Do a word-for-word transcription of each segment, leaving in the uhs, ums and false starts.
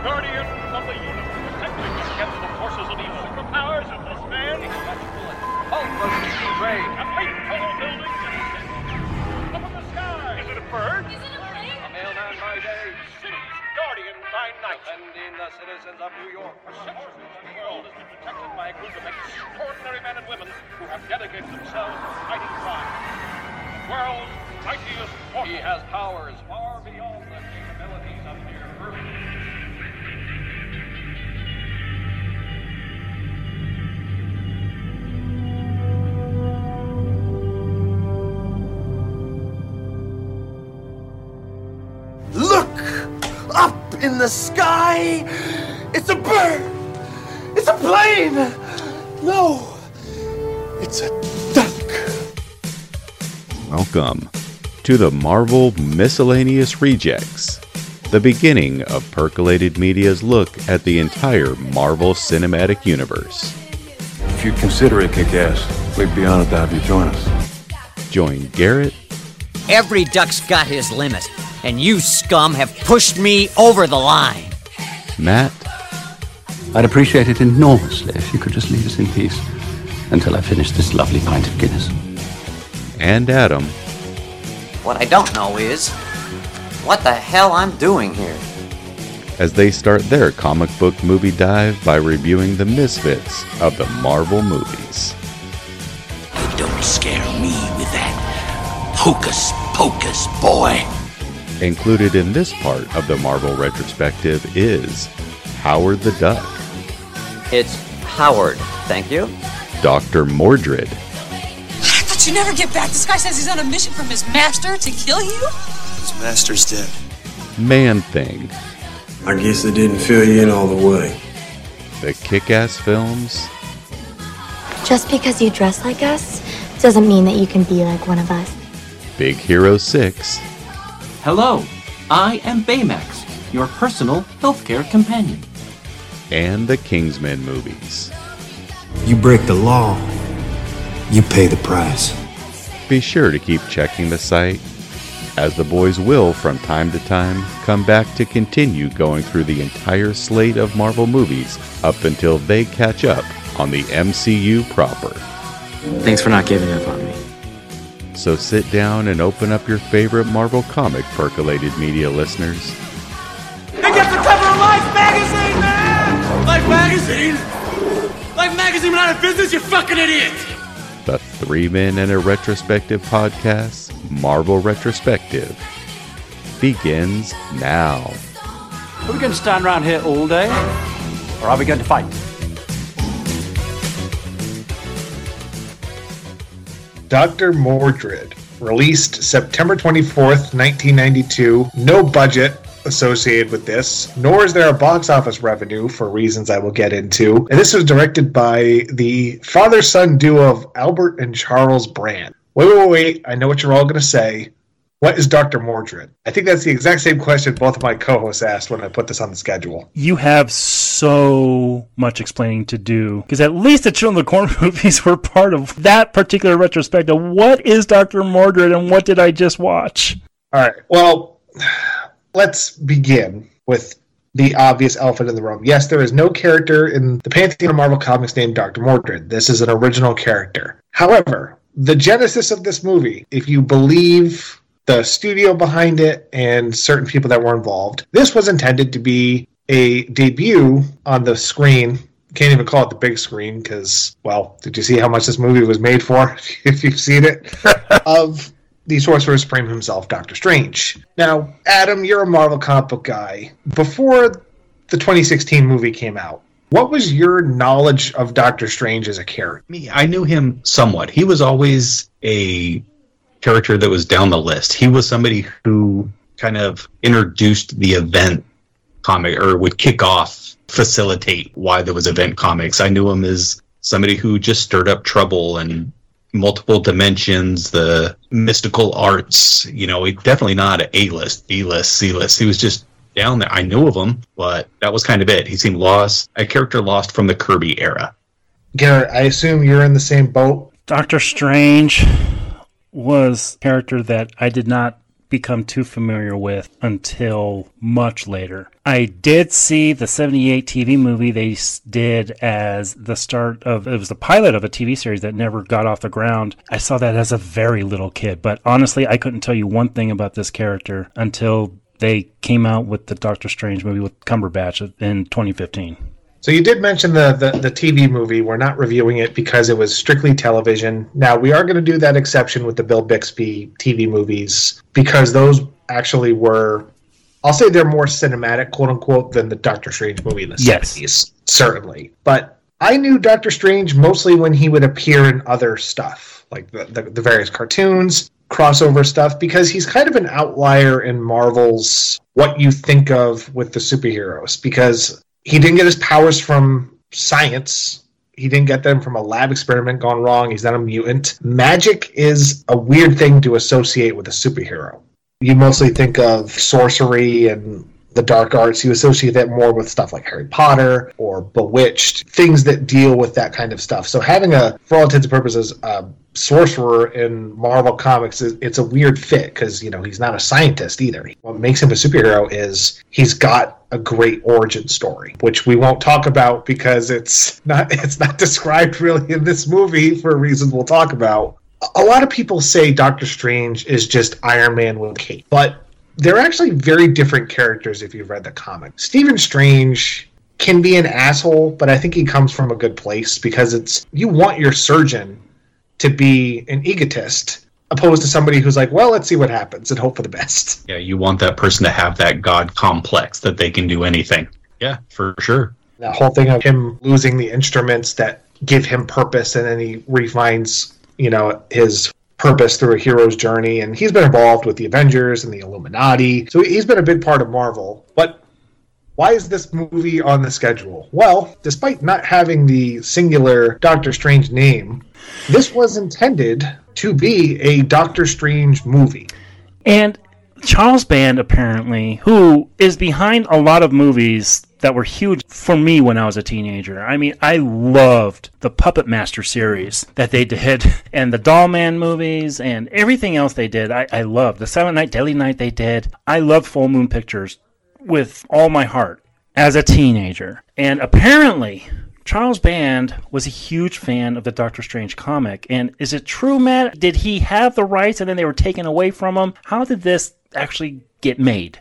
guardian of the universe, attempting to gather the forces of evil superpowers of this man. Hulk of the rain, a big tall building. Up in the sky. Is it a bird? Is it a plane? A mailman by day, city's guardian by night. Defending the citizens of New York. For centuries, the world has been protected by a group of extraordinary men and women who have dedicated themselves to fighting crime. The world's mightiest force. He has powers far beyond the capabilities of mere Earth. Look! Up in the sky! It's a bird! It's a plane! No! It's a duck! Welcome to the Marvel Miscellaneous Rejects, the beginning of Percolated Media's look at the entire Marvel Cinematic Universe. If you'd consider it kick-ass, we'd be honored to have you join us. Join Garrett. Every duck's got his limit, and you scum have pushed me over the line. Matt. I'd appreciate it enormously if you could just leave us in peace until I finish this lovely pint of Guinness. And Adam. What I don't know is what the hell I'm doing here. As they start their comic book movie dive by reviewing the misfits of the Marvel movies. You don't scare me with that hocus pocus, boy. Included in this part of the Marvel retrospective is Howard the Duck. It's Howard, thank you. Doctor Mordrid. But you never get back. This guy says he's on a mission from his master to kill you? His master's dead. Man-Thing. I guess they didn't fill you in all the way. The Kick-Ass films. Just because you dress like us doesn't mean that you can be like one of us. Big Hero six. Hello, I am Baymax, your personal healthcare companion. And the Kingsman movies. You break the law, you pay the price. Be sure to keep checking the site, as the boys will from time to time come back to continue going through the entire slate of Marvel movies up until they catch up on the M C U proper. Thanks for not giving up on me. So sit down and open up your favorite Marvel comic, Percolated Media listeners. They get the cover of Life magazine, man! Life magazine? Life magazine went out of business, you fucking idiot! The Three Men and a Retrospective podcast, Marvel Retrospective, begins now. Are we going to stand around here all day? Or are we going to fight? Doctor Mordrid, released September twenty-fourth, nineteen ninety-two. No budget associated with this, nor is there a box office revenue for reasons I will get into. And this was directed by the father-son duo of Albert and Charles Brand. Wait, wait, wait, I know what you're all going to say. What is Doctor Mordrid? I think that's the exact same question both of my co-hosts asked when I put this on the schedule. You have so much explaining to do, because at least the Children of the Corn movies were part of that particular retrospective. What is Doctor Mordrid and what did I just watch? All right, well, let's begin with the obvious elephant in the room. Yes, there is no character in the pantheon of Marvel Comics named Doctor Mordrid. This is an original character. However, the genesis of this movie, if you believe the studio behind it and certain people that were involved, this was intended to be a debut on the screen. Can't even call it the big screen because, well, did you see how much this movie was made for, if you've seen it? Of the Sorcerer Supreme himself, Doctor Strange. Now, Adam, you're a Marvel comic book guy. Before the twenty sixteen movie came out, what was your knowledge of Doctor Strange as a character? Me, I knew him somewhat. He was always a character that was down the list. He was somebody who kind of introduced the event comic, or would kick off, facilitate why there was event comics. I knew him as somebody who just stirred up trouble and multiple dimensions, the mystical arts. You know, he definitely not an A-list, B-list, C-list. He was just down there. I knew of him, but that was kind of it. He seemed lost, a character lost from the Kirby era. Garrett, I assume you're in the same boat? Doctor Strange was a character that I did not become too familiar with until much later. I did see the seventy-eight T V movie they s- did as the start of, it was the pilot of a T V series that never got off the ground. I saw that as a very little kid, but honestly, I couldn't tell you one thing about this character until they came out with the Doctor Strange movie with Cumberbatch in twenty fifteen. So you did mention the, the, the T V movie. We're not reviewing it because it was strictly television. Now, we are going to do that exception with the Bill Bixby T V movies because those actually were, I'll say they're more cinematic, quote-unquote, than the Doctor Strange movie in the Yes. seventies, certainly. But I knew Doctor Strange mostly when he would appear in other stuff, like the, the, the various cartoons, crossover stuff, because he's kind of an outlier in Marvel's what you think of with the superheroes, because he didn't get his powers from science. He didn't get them from a lab experiment gone wrong. He's not a mutant. Magic is a weird thing to associate with a superhero. You mostly think of sorcery and the dark arts. You associate that more with stuff like Harry Potter or Bewitched, things that deal with that kind of stuff. So having a, for all intents and purposes, a sorcerer in Marvel Comics, is, it's a weird fit because, you know, he's not a scientist either. What makes him a superhero is he's got a great origin story, which we won't talk about because it's not it's not described really in this movie for reasons we'll talk about. A lot of people say Doctor Strange is just Iron Man with a cape, but they're actually very different characters if you've read the comic. Stephen Strange can be an asshole, but I think he comes from a good place because it's you want your surgeon to be an egotist opposed to somebody who's like, well, let's see what happens and hope for the best. Yeah, you want that person to have that God complex that they can do anything. Yeah, for sure. That whole thing of him losing the instruments that give him purpose, and then he refines, you know, his purpose through a hero's journey, and he's been involved with the Avengers and the Illuminati, so he's been a big part of Marvel. But why is this movie on the schedule? Well, despite not having the singular Doctor Strange name, this was intended to be a Doctor Strange movie. And Charles Band, apparently, who is behind a lot of movies that were huge for me when I was a teenager. I mean, I loved the Puppet Master series that they did, and the Doll Man movies, and everything else they did. I, I loved the Silent Night, Deadly Night they did. I loved Full Moon Pictures with all my heart as a teenager. And apparently, Charles Band was a huge fan of the Doctor Strange comic. And is it true, Matt? Did he have the rights and then they were taken away from him? How did this actually get made?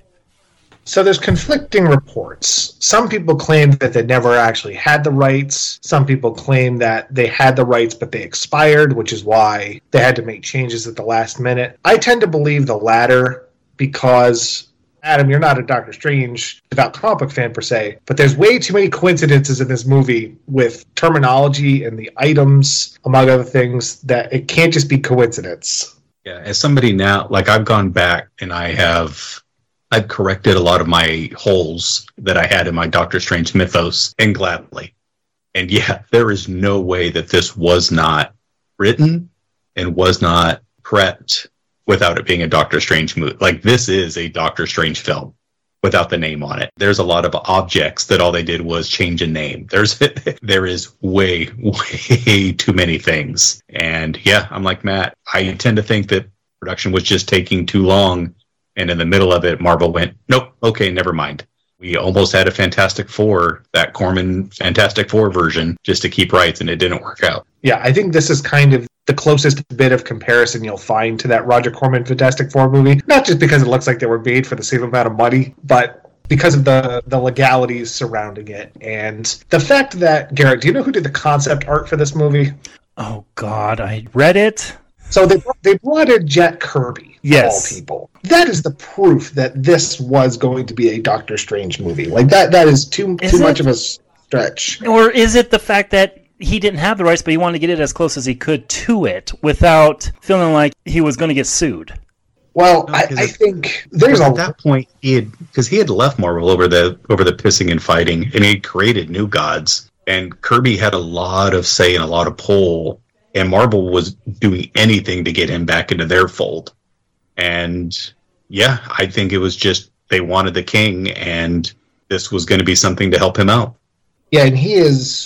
So there's conflicting reports. Some people claim that they never actually had the rights. Some people claim that they had the rights, but they expired, which is why they had to make changes at the last minute. I tend to believe the latter because, Adam, you're not a Doctor Strange devout comic book fan per se, but there's way too many coincidences in this movie with terminology and the items, among other things, that it can't just be coincidence. Yeah, as somebody now, like I've gone back and I have... I've corrected a lot of my holes that I had in my Doctor Strange mythos, and gladly. And yeah, there is no way that this was not written and was not prepped without it being a Doctor Strange movie. Like, this is a Doctor Strange film without the name on it. There's a lot of objects that all they did was change a name. There's there is way, way too many things. And yeah, I'm like Matt. I tend to think that production was just taking too long. And in the middle of it, Marvel went, nope, okay, never mind. We almost had a Fantastic Four, that Corman Fantastic Four version, just to keep rights, and it didn't work out. Yeah, I think this is kind of the closest bit of comparison you'll find to that Roger Corman Fantastic Four movie. Not just because it looks like they were made for the same amount of money, but because of the, the legalities surrounding it. And the fact that, Garrett, do you know who did the concept art for this movie? Oh, God, I read it. So they they brought in Jack Kirby, yes. of all people. That is the proof that this was going to be a Doctor Strange movie. Like, that that is too is too it, much of a stretch. Or is it the fact that he didn't have the rights, but he wanted to get it as close as he could to it without feeling like he was going to get sued? Well, no, I, I think there's a... At that point, he had because he had left Marvel over the over the pissing and fighting, and he had created New Gods, and Kirby had a lot of say and a lot of pull. And Marvel was doing anything to get him back into their fold. And yeah, I think it was just they wanted the king, and this was going to be something to help him out. Yeah, and he is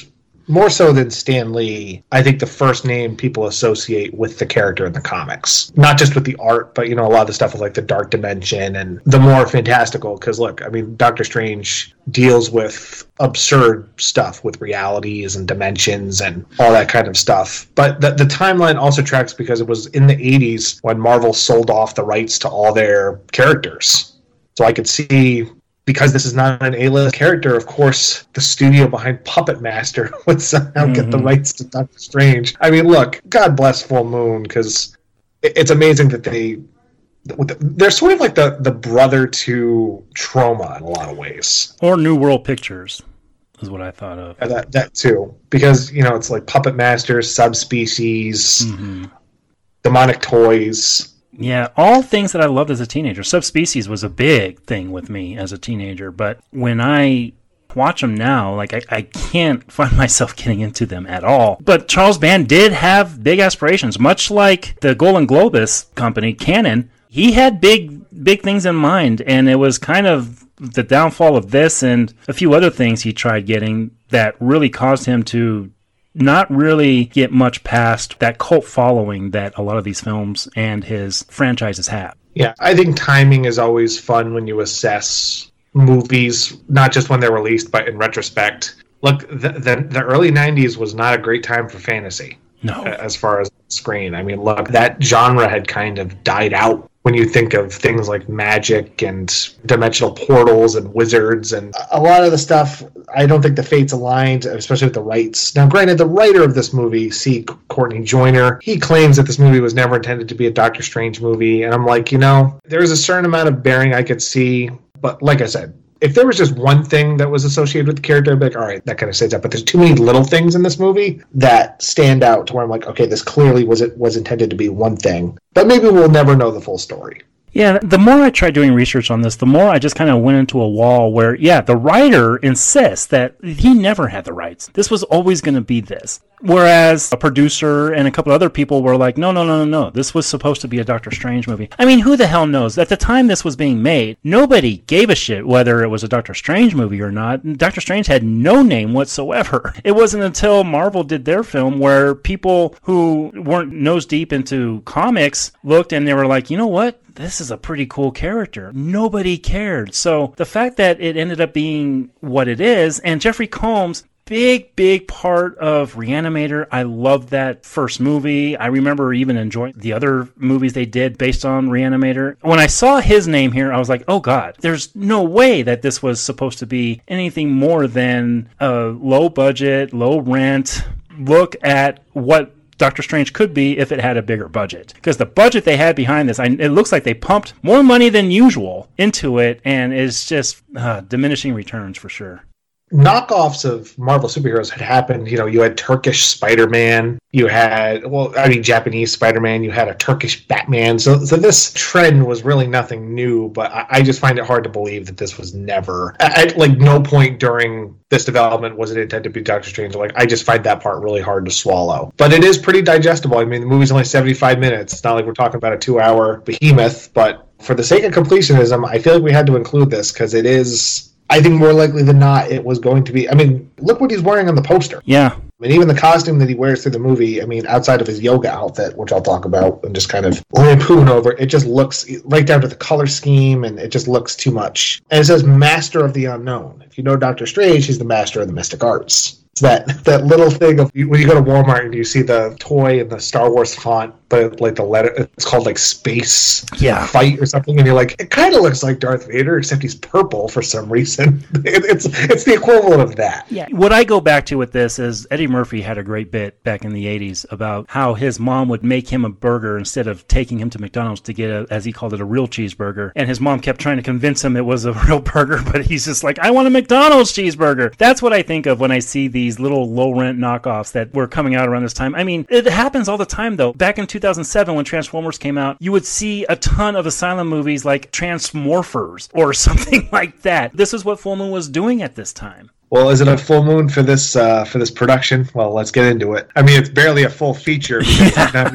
more so than Stan Lee, I think the first name people associate with the character in the comics. Not just with the art, but, you know, a lot of the stuff with, like, the Dark Dimension and the more fantastical, because, look, I mean, Doctor Strange deals with absurd stuff with realities and dimensions and all that kind of stuff. But the, the timeline also tracks because it was in the eighties when Marvel sold off the rights to all their characters. So I could see, because this is not an A-list character, of course, the studio behind Puppet Master would somehow mm-hmm. get the rights to Doctor Strange. I mean, look, God bless Full Moon, because it's amazing that they... They're sort of like the, the brother to Trauma in a lot of ways. Or New World Pictures is what I thought of. Yeah, that, that too. Because, you know, it's like Puppet Master, Subspecies, mm-hmm. Demonic Toys... Yeah, all things that I loved as a teenager. Subspecies was a big thing with me as a teenager, but when I watch them now, like I, I can't find myself getting into them at all. But Charles Band did have big aspirations, much like the Golden Globus company, Canon. He had big, big things in mind, and it was kind of the downfall of this and a few other things he tried getting that really caused him to not really get much past that cult following that a lot of these films and his franchises have. Yeah, I think timing is always fun when you assess movies, not just when they're released, but in retrospect. Look, the, the, the early nineties was not a great time for fantasy. No. As far as screen. I mean, look, that genre had kind of died out when you think of things like magic and dimensional portals and wizards and a lot of the stuff. I don't think the fates aligned, especially with the rights. Now, granted, the writer of this movie, C. Courtney Joyner, he claims that this movie was never intended to be a Doctor Strange movie. And I'm like, you know, there's a certain amount of bearing I could see. But like I said, if there was just one thing that was associated with the character, I'd be like, all right, that kind of says that. But there's too many little things in this movie that stand out to where I'm like, okay, this clearly was it was intended to be one thing. But maybe we'll never know the full story. Yeah, the more I tried doing research on this, the more I just kind of went into a wall where, yeah, the writer insists that he never had the rights. This was always going to be this. Whereas a producer and a couple other people were like, no, no, no, no, no. This was supposed to be a Doctor Strange movie. I mean, who the hell knows? At the time this was being made, nobody gave a shit whether it was a Doctor Strange movie or not. Doctor Strange had no name whatsoever. It wasn't until Marvel did their film where people who weren't nose deep into comics looked and they were like, you know what? This is a pretty cool character. Nobody cared. So the fact that it ended up being what it is, and Jeffrey Combs, big, big part of Reanimator. I loved that first movie. I remember even enjoying the other movies they did based on Reanimator. When I saw his name here, I was like, oh God, there's no way that this was supposed to be anything more than a low budget, low rent look at what Doctor Strange could be if it had a bigger budget. Because the budget they had behind this, I, it looks like they pumped more money than usual into it, and it's just uh, diminishing returns for sure. Knockoffs of Marvel superheroes had happened. You know, you had Turkish Spider-Man, you had, well, I mean, Japanese Spider-Man, you had a Turkish Batman. So, so this trend was really nothing new, but I, I just find it hard to believe that this was never, at like no point during this development was it intended to be Doctor Strange. Like, I just find that part really hard to swallow. But it is pretty digestible. I mean, the movie's only seventy-five minutes. It's not like we're talking about a two-hour behemoth, but for the sake of completionism, I feel like we had to include this because it is... I think more likely than not, it was going to be... I mean, look what he's wearing on the poster. Yeah. I mean, even the costume that he wears through the movie, I mean, outside of his yoga outfit, which I'll talk about and just kind of lampoon over, it just looks right down to the color scheme, and it just looks too much. And it says Master of the Unknown. If you know Doctor Strange, he's the Master of the Mystic Arts. It's that, that little thing of when you go to Walmart and you see the toy in the Star Wars font, but like the letter, it's called like Space yeah. Fight or something, and you're like, it kind of looks like Darth Vader, except he's purple for some reason. It, it's it's the equivalent of that. Yeah. What I go back to with this is Eddie Murphy had a great bit back in the eighties about how his mom would make him a burger instead of taking him to McDonald's to get, a, as he called it, a real cheeseburger. And his mom kept trying to convince him it was a real burger, but he's just like, I want a McDonald's cheeseburger. That's what I think of when I see these little low-rent knockoffs that were coming out around this time. I mean, it happens all the time, though. Back in two thousand seven, when Transformers came out, you would see a ton of Asylum movies like Transmorphers or something like that. This is what Full Moon was doing at this time. Well, is it a full moon for this uh, for this production? Well, let's get into it. I mean, it's barely a full feature. Yeah.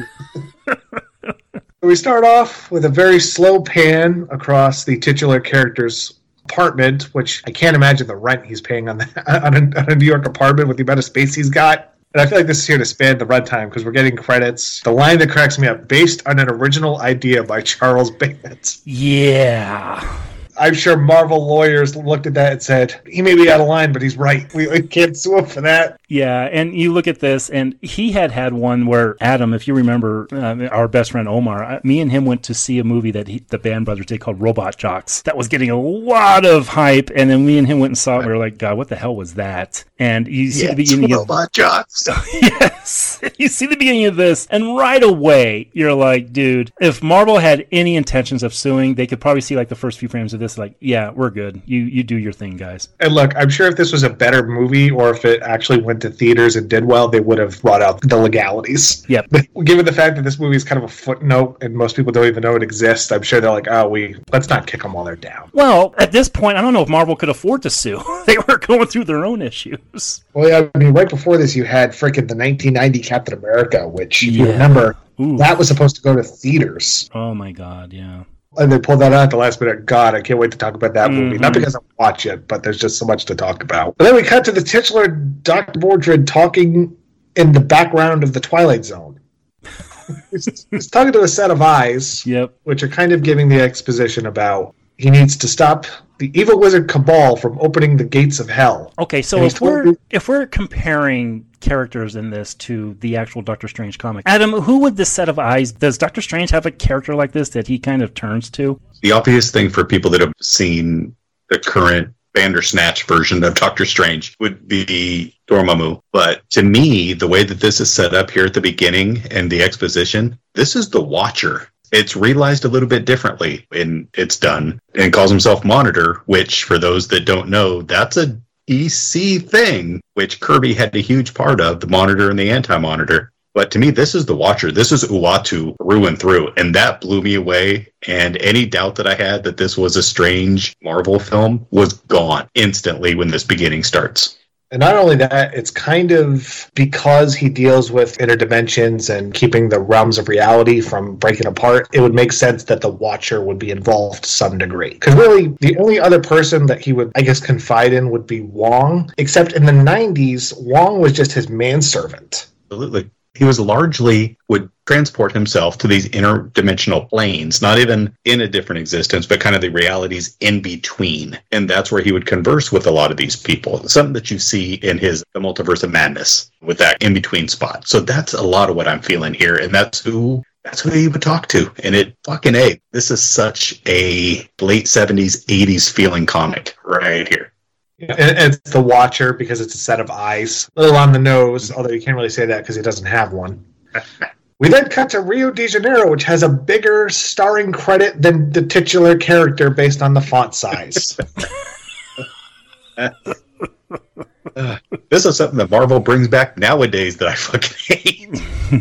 We start off with a very slow pan across the titular character's apartment, which I can't imagine the rent he's paying on, the, on, a, on a New York apartment with the amount of space he's got. And I feel like this is here to span the runtime because we're getting credits. The line that cracks me up, based on an original idea by Charles Band. Yeah. I'm sure Marvel lawyers looked at that and said, he may be out of line, but he's right. We, we can't sue him for that. Yeah, and you look at this, and he had had one where Adam, if you remember, uh, our best friend Omar, uh, me and him went to see a movie that he, the Band Brothers did called Robot Jocks. That was getting a lot of hype, and then me and him went and saw it, and we were like, God, what the hell was that? And you see yes, the beginning Robot of... Robot Jocks. Yes. You see the beginning of this, and right away, you're like, dude, if Marvel had any intentions of suing, they could probably see like the first few frames of this, like, yeah, we're good. You you do your thing, guys. And look, I'm sure if this was a better movie, or if it actually went to theaters and did well, they would have brought out the legalities. Yep. But given the fact that this movie is kind of a footnote and most people don't even know it exists, I'm sure they're like, oh, we let's not kick them while they're down. Well, at this point, I don't know if Marvel could afford to sue. They were going through their own issues. Well, yeah, I mean, right before this, you had freaking the nineteen ninety Captain America, which, if you Yeah. remember, Ooh. that was supposed to go to theaters. Oh my God, yeah. And they pulled that out at the last minute. God, I can't wait to talk about that movie. Mhm. Not because I watch it, but there's just so much to talk about. But then we cut to the titular Doctor Mordred talking in the background of the Twilight Zone. he's, he's talking to a set of eyes, yep. which are kind of giving the exposition about he needs to stop the evil wizard Cabal from opening the gates of hell. Okay, so And he's if we're told- if we're comparing characters in this to the actual Doctor Strange comic, Adam, who would this set of eyes? Does Doctor Strange have a character like this that he kind of turns to? The obvious thing for people that have seen the current Bandersnatch version of Doctor Strange would be Dormammu. But to me, the way that this is set up here at the beginning and the exposition, this is the Watcher. It's realized a little bit differently when it's done and calls himself Monitor, which for those that don't know, that's a D C thing, which Kirby had a huge part of, the Monitor and the Anti-Monitor. But to me, this is the Watcher. This is Uatu through and through. And that blew me away. And any doubt that I had that this was a Strange Marvel film was gone instantly when this beginning starts. And not only that, it's kind of because he deals with interdimensions and keeping the realms of reality from breaking apart, it would make sense that the Watcher would be involved to some degree. Because really, the only other person that he would, I guess, confide in would be Wong. Except in the nineties, Wong was just his manservant. Absolutely. He was largely, would transport himself to these interdimensional planes, not even in a different existence, but kind of the realities in between. And that's where he would converse with a lot of these people. Something that you see in his The Multiverse of Madness with that in-between spot. So that's a lot of what I'm feeling here. And that's who that's who he would talk to. And it fucking A. This is such a late seventies, eighties feeling comic right here. Yeah. And it's the Watcher because it's a set of eyes. A little on the nose, although you can't really say that because he doesn't have one. We then cut to Rio de Janeiro, which has a bigger starring credit than the titular character based on the font size. uh, this is something that Marvel brings back nowadays that I fucking hate.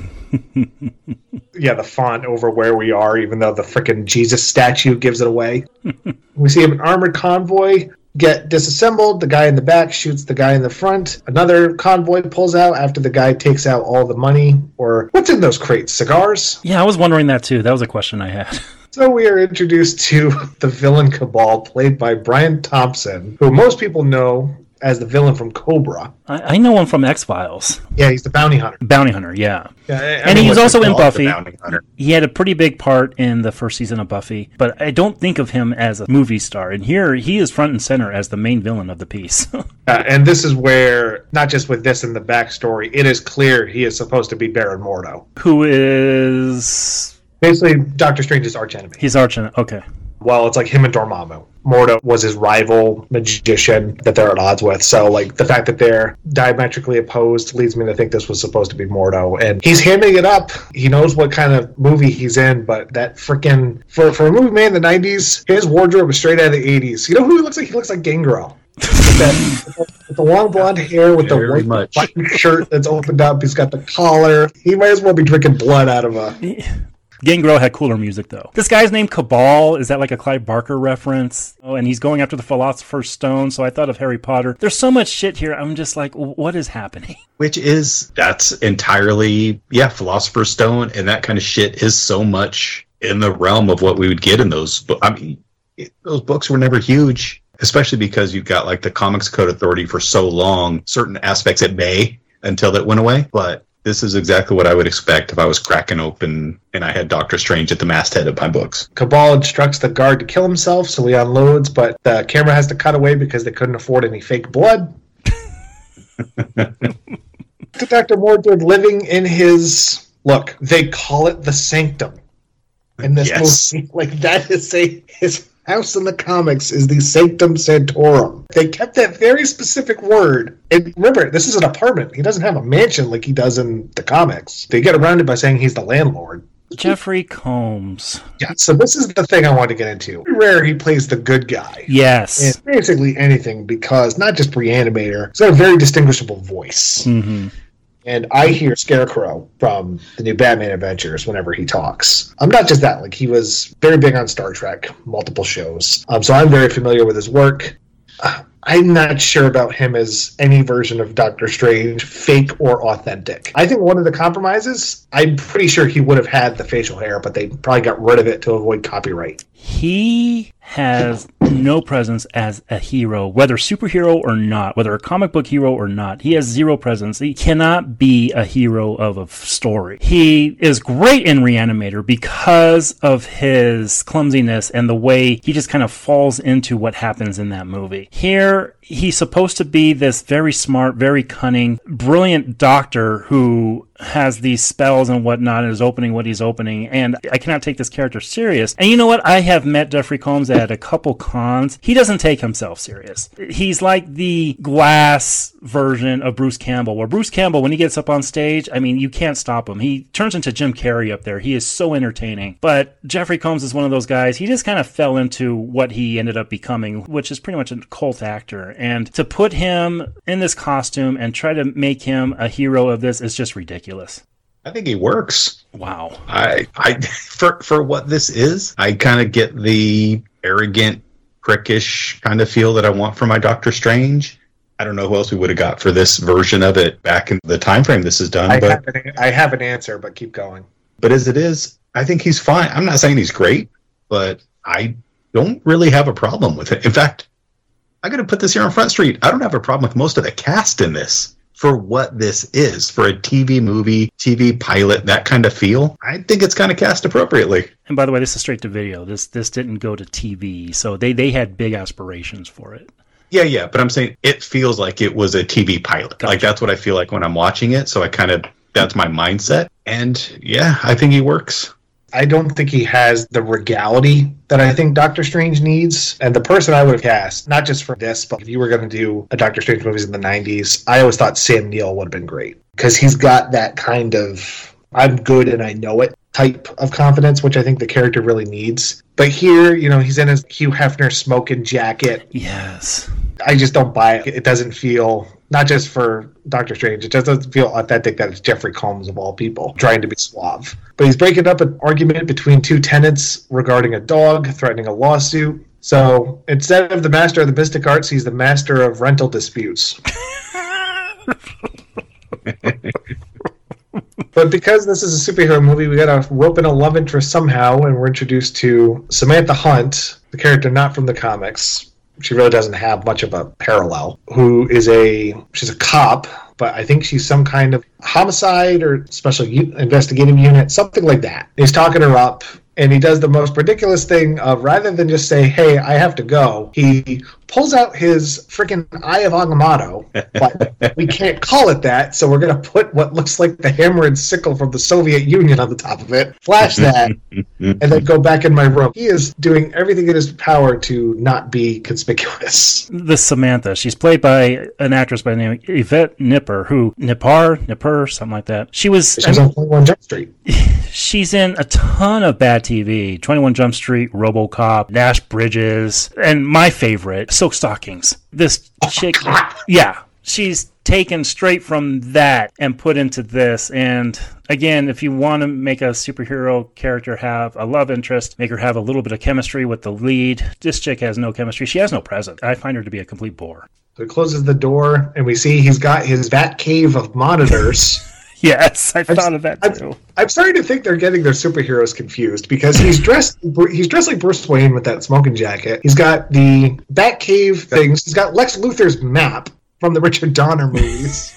Yeah, the font over where we are, even though the frickin' Jesus statue gives it away. We see an armored convoy get disassembled. The guy in the back shoots the guy in the front. Another convoy pulls out after the guy takes out all the money. Or what's in those crates? Cigars? Yeah, I was wondering that too. That was a question I had. So we are introduced to the villain Cabal, played by Brian Thompson, who most people know as the villain from Cobra. I, I know him from X-Files. Yeah, he's the bounty hunter. Bounty hunter, yeah. yeah I, I and mean, he was also in Buffy. Hunter. He had a pretty big part in the first season of Buffy, but I don't think of him as a movie star. And here, he is front and center as the main villain of the piece. uh, and this is where, not just with this in the backstory, it is clear he is supposed to be Baron Mordo. Who is... Basically, Doctor Strange's archenemy. He's archenemy, okay. Well, it's like him and Dormammu. Mordo was his rival magician that they're at odds with. So, like, the fact that they're diametrically opposed leads me to think this was supposed to be Mordo. And he's hamming it up. He knows what kind of movie he's in, but that freaking... For, for a movie made in the nineties, his wardrobe is straight out of the eighties. You know who he looks like? He looks like Gangrel. with, that, with the long blonde hair, with Very the white much. button shirt that's opened up. He's got the collar. He might as well be drinking blood out of a... Gangrel had cooler music, though. This guy's named Cabal. Is that like a Clive Barker reference? Oh, and he's going after the Philosopher's Stone, so I thought of Harry Potter. There's so much shit here. I'm just like, what is happening? Which is, that's entirely, yeah, Philosopher's Stone, and that kind of shit is so much in the realm of what we would get in those books. I mean, it, those books were never huge. especially because you've got like the Comics Code Authority for so long, certain aspects at bay until it went away. But this is exactly what I would expect if I was cracking open and I had Doctor Strange at the masthead of my books. Cabal instructs the guard to kill himself, so he unloads, but the camera has to cut away because they couldn't afford any fake blood. Doctor Mordred living in his... Look, they call it the Sanctum in this Yes. movie. Like, that is a... His house in the comics is the Sanctum Sanctorum. They kept that very specific word. And remember, this is an apartment. He doesn't have a mansion like he does in the comics. They get around it by saying he's the landlord. Jeffrey Combs. Yeah, so this is the thing I want to get into. Very rare he plays the good guy. Yes. In basically anything, because not just Reanimator, he's got a very distinguishable voice. Mm-hmm. And I hear Scarecrow from the new Batman Adventures whenever he talks. Um, not just that, like he was very big on Star Trek, multiple shows. Um, so I'm very familiar with his work. Uh, I'm not sure about him as any version of Doctor Strange, fake or authentic. I think one of the compromises, I'm pretty sure he would have had the facial hair, but they probably got rid of it to avoid copyright. He has no presence as a hero, whether superhero or not, whether a comic book hero or not. He has zero presence. He cannot be a hero of a story. He is great in Reanimator because of his clumsiness and the way he just kind of falls into what happens in that movie. Here, he's supposed to be this very smart, very cunning, brilliant doctor who has these spells and whatnot and is opening what he's opening, and I cannot take this character serious. And you know what? I have met Jeffrey Combs at a couple cons. He doesn't take himself serious. He's like the Glass version of Bruce Campbell, where Bruce Campbell, when he gets up on stage, I mean, you can't stop him. He turns into Jim Carrey up there. He is so entertaining. But Jeffrey Combs is one of those guys, he just kind of fell into what he ended up becoming, which is pretty much a cult actor. And to put him in this costume and try to make him a hero of this is just ridiculous. I think he works. Wow. I, I, for for what this is, I kind of get the arrogant, prickish kind of feel that I want for my Doctor Strange. I don't know who else we would have got for this version of it back in the time frame this is done. I, but have an, I have an answer, but keep going. But as it is, I think he's fine. I'm not saying he's great, but I don't really have a problem with it. In fact, I got to put this here on Front Street. I don't have a problem with most of the cast in this. For what this is, for a T V movie, T V pilot, that kind of feel, I think it's kind of cast appropriately. And by the way, this is straight to video. This this didn't go to T V, so they, they had big aspirations for it. Yeah, yeah, but I'm saying it feels like it was a T V pilot. Gotcha. Like, that's what I feel like when I'm watching it, so I kind of, that's my mindset. And yeah, I think he works. I don't think he has the regality that I think Doctor Strange needs. And the person I would have cast, not just for this, but if you were going to do a Doctor Strange movies in the nineties, I always thought Sam Neill would have been great. Because he's got that kind of, I'm good and I know it type of confidence, which I think the character really needs. But here, you know, he's in his Hugh Hefner smoking jacket. Yes. I just don't buy it. It doesn't feel, not just for Doctor Strange, it just doesn't feel authentic that it's Jeffrey Combs of all people trying to be suave. But he's breaking up an argument between two tenants regarding a dog, threatening a lawsuit. So instead of the master of the mystic arts, he's the master of rental disputes. But because this is a superhero movie, we got to rope in a love interest somehow, and we're introduced to Samantha Hunt, the character not from the comics. She really doesn't have much of a parallel. Who is a she's a cop, but I think she's some kind of homicide or special u- investigative unit, something like that. He's talking her up, and he does the most ridiculous thing of, rather than just say, "Hey, I have to go," he pulls out his freaking Eye of Agamotto, but we can't call it that, so we're going to put what looks like the hammer and sickle from the Soviet Union on the top of it, flash that, and then go back in my room. He is doing everything in his power to not be conspicuous. The Samantha, she's played by an actress by the name of Yvette Nipper, who, Nippar, Nipper, something like that. She was... She's on twenty-one Jump Street. She's in a ton of bad T V. twenty-one Jump Street, RoboCop, Nash Bridges, and my favorite, Silk Stockings. This chick, yeah, she's taken straight from that and put into this. And again, if you want to make a superhero character have a love interest, make her have a little bit of chemistry with the lead. This chick has no chemistry. She has no presence. I find her to be a complete bore. So he closes the door, and we see he's got his Bat Cave of monitors. Yes, I I'm, thought of that too. I'm, I'm starting to think they're getting their superheroes confused because he's dressed he's dressed like Bruce Wayne with that smoking jacket. He's got the Batcave things. He's got Lex Luthor's map from the Richard Donner movies.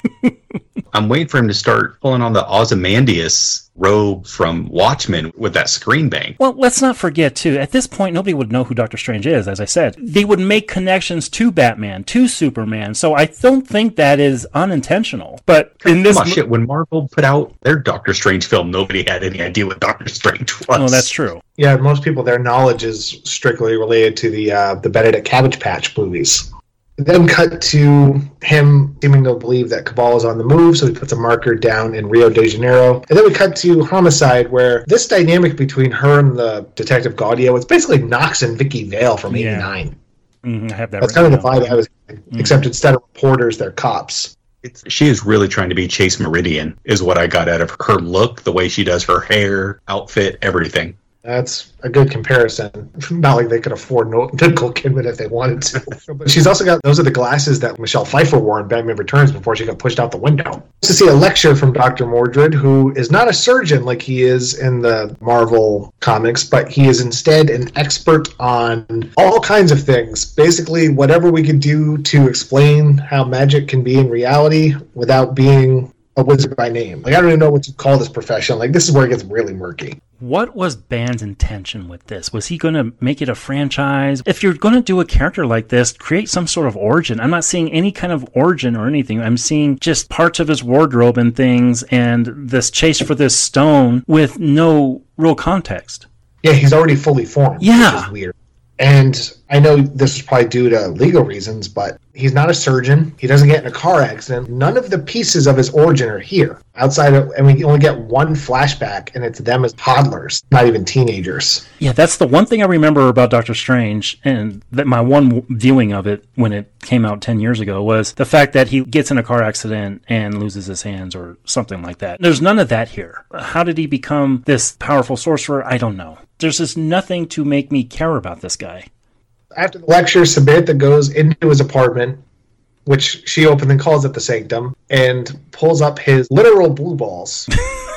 I'm waiting for him to start pulling on the Ozymandias robe from Watchmen with that screen bank. Well, let's not forget, too, at this point, nobody would know who Doctor Strange is, as I said. They would make connections to Batman, to Superman, so I don't think that is unintentional. But in this... Come on, shit, when Marvel put out their Doctor Strange film, nobody had any idea what Doctor Strange was. Oh, that's true. Yeah, most people, their knowledge is strictly related to the uh, the Benedict Cabbage Patch movies. Then cut to him seeming to believe that Cabal is on the move, so he puts a marker down in Rio de Janeiro. And then we cut to Homicide, where this dynamic between her and the Detective Gaudio, it's basically Knox and Vicky Vale from eighty-nine. Yeah. Mm-hmm, I have that. That's right kind of the now. vibe I was getting, mm-hmm. except instead of reporters, they're cops. It's, she is really trying to be Chase Meridian, is what I got out of her look, the way she does her hair, outfit, everything. That's a good comparison. Not like they could afford Nicole Kidman if they wanted to. But she's also got, those are the glasses that Michelle Pfeiffer wore in Batman Returns before she got pushed out the window. To see a lecture from Doctor Mordred, who is not a surgeon like he is in the Marvel comics, but he is instead an expert on all kinds of things. Basically, whatever we could do to explain how magic can be in reality without being a wizard by name. Like, I don't even know what you call this profession. Like, this is where it gets really murky. What was Band's intention with this? Was he going to make it a franchise? If you're going to do a character like this, create some sort of origin. I'm not seeing any kind of origin or anything. I'm seeing just parts of his wardrobe and things and this chase for this stone with no real context. Yeah, he's already fully formed. Yeah. Which is weird. And I know this is probably due to legal reasons, but he's not a surgeon. He doesn't get in a car accident. None of the pieces of his origin are here. Outside of, and we only get one flashback, and it's them as toddlers, not even teenagers. Yeah, that's the one thing I remember about Doctor Strange, and that my one viewing of it when it came out ten years ago was the fact that he gets in a car accident and loses his hands or something like that. There's none of that here. How did he become this powerful sorcerer? I don't know. There's just nothing to make me care about this guy. After the lecture, Samantha goes into his apartment, which she openly calls it the Sanctum, and pulls up his literal blue balls.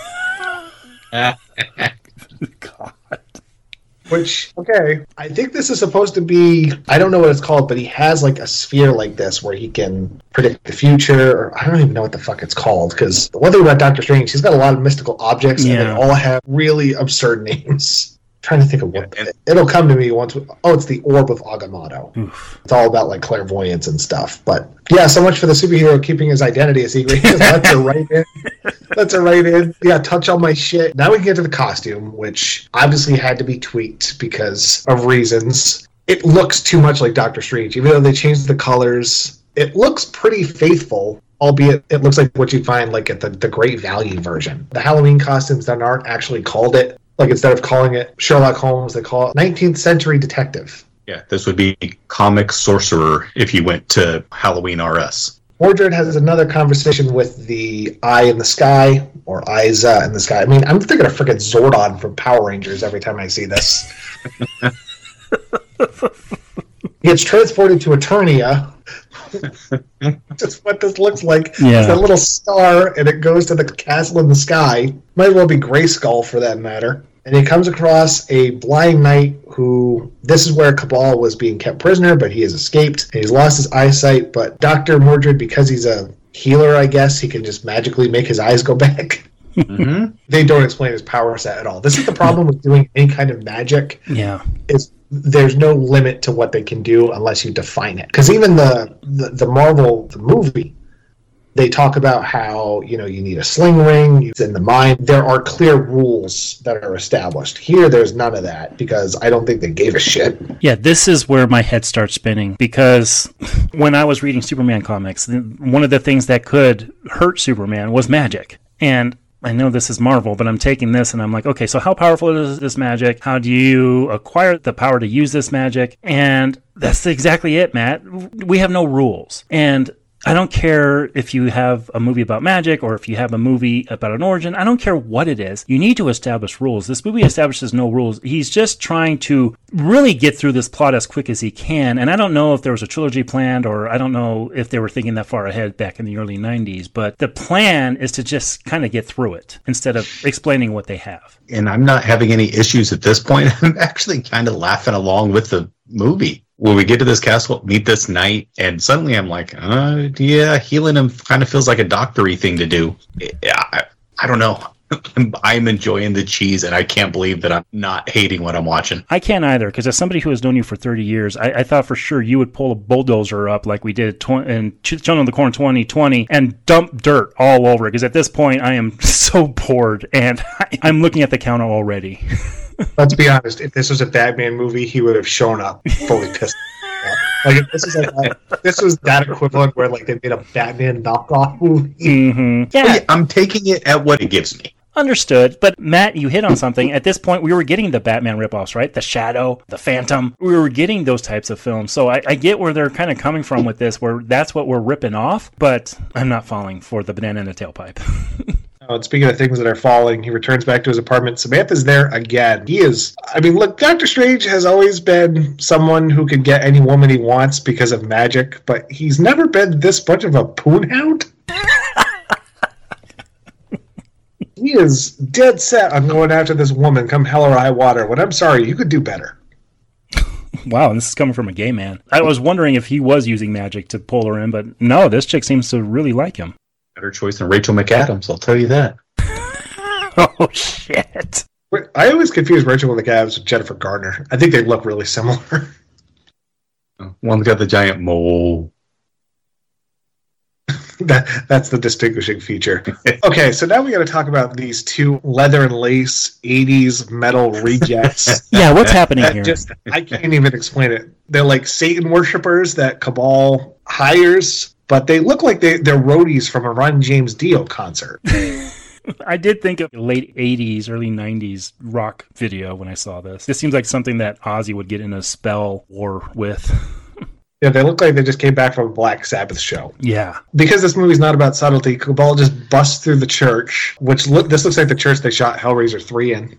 God. Which, okay, I think this is supposed to be, I don't know what it's called, but he has like a sphere like this where he can predict the future, or I don't even know what the fuck it's called, because the one thing about Doctor Strange, he's got a lot of mystical objects, Yeah. and they all have really absurd names. Trying to think of what the, it'll come to me once. Oh, it's the Orb of Agamotto. Oof. It's all about like clairvoyance and stuff. But yeah, so much for the superhero keeping his identity a secret. He just lets her right in. Lets her right in. Yeah, touch all my shit. Now we can get to the costume, which obviously had to be tweaked because of reasons. It looks too much like Doctor Strange, even though they changed the colors. It looks pretty faithful. Albeit it looks like what you'd find like at the, the Great Value version. The Halloween costumes that aren't actually called it. Like, instead of calling it Sherlock Holmes, they call it nineteenth century detective. Yeah, this would be comic sorcerer if you went to Halloween R Us. Mordred has another conversation with the Eye in the Sky, or Isa in the Sky. I mean, I'm thinking of freaking Zordon from Power Rangers every time I see this. He gets transported to Eternia. Just what this looks like. Yeah. It's a little star, and it goes to the castle in the sky. Might as well be Grayskull for that matter. And he comes across a blind knight who, this is where Cabal was being kept prisoner, but he has escaped. And he's lost his eyesight, but Doctor Mordred, because he's a healer, I guess, he can just magically make his eyes go back. Mm-hmm. They don't explain his power set at all. This is the problem with doing any kind of magic. Yeah. Is there's no limit to what they can do unless you define it. Because even the, the, the Marvel the movie, they talk about how, you know, you need a sling ring, it's in the mind. There are clear rules that are established. Here, there's none of that because I don't think they gave a shit. Yeah, this is where my head starts spinning because when I was reading Superman comics, one of the things that could hurt Superman was magic. And I know this is Marvel, but I'm taking this and I'm like, okay, so how powerful is this magic? How do you acquire the power to use this magic? And that's exactly it, Matt. We have no rules. And I don't care if you have a movie about magic or if you have a movie about an origin. I don't care what it is. You need to establish rules. This movie establishes no rules. He's just trying to really get through this plot as quick as he can. And I don't know if there was a trilogy planned, or I don't know if they were thinking that far ahead back in the early nineties. But the plan is to just kind of get through it instead of explaining what they have. And I'm not having any issues at this point. I'm actually kind of laughing along with the movie. When we get to this castle, meet this knight, and suddenly I'm like, uh, yeah, healing him kind of feels like a doctor-y thing to do. I, I don't know. I'm, I'm enjoying the cheese, and I can't believe that I'm not hating what I'm watching. I can't either, because as somebody who has known you for thirty years, I, I thought for sure you would pull a bulldozer up like we did tw- in Children of the Corn twenty twenty and dump dirt all over it, because at this point I am so bored, and I, I'm looking at the counter already. Let's be honest. If this was a Batman movie, he would have shown up fully pissed. Like if this is like if this was that equivalent where like they made a Batman knockoff movie. Mm-hmm. Yeah. yeah, I'm taking it at what it gives me. Understood. But Matt, you hit on something. At this point, we were getting the Batman ripoffs, right? The Shadow, the Phantom. We were getting those types of films. So I, I get where they're kind of coming from with this, where that's what we're ripping off. But I'm not falling for the banana in the tailpipe. Oh, and speaking of things that are falling, he returns back to his apartment. Samantha's there again. He is, I mean, look, Doctor Strange has always been someone who can get any woman he wants because of magic, but he's never been this much of a poonhound. He is dead set on going after this woman, come hell or high water, when I'm sorry, you could do better. Wow, this is coming from a gay man. I was wondering if he was using magic to pull her in, but no, this chick seems to really like him. Better choice than Rachel McAdams, I'll tell you that. Oh, shit. I always confuse Rachel McAdams with Jennifer Garner. I think they look really similar. One's got the giant mole. that, that's the distinguishing feature. Okay, so now we got to talk about these two leather and lace eighties metal rejects. Yeah, what's happening here? Just, I can't even explain it. They're like Satan worshippers that Cabal hires, but they look like they, they're roadies from a Run James Dio concert. I did think of late eighties, early nineties rock video when I saw this. This seems like something that Ozzy would get in a spell war with. Yeah, they look like they just came back from a Black Sabbath show. Yeah. Because this movie's not about subtlety, Cabal just busts through the church, which look this looks like the church they shot Hellraiser three in.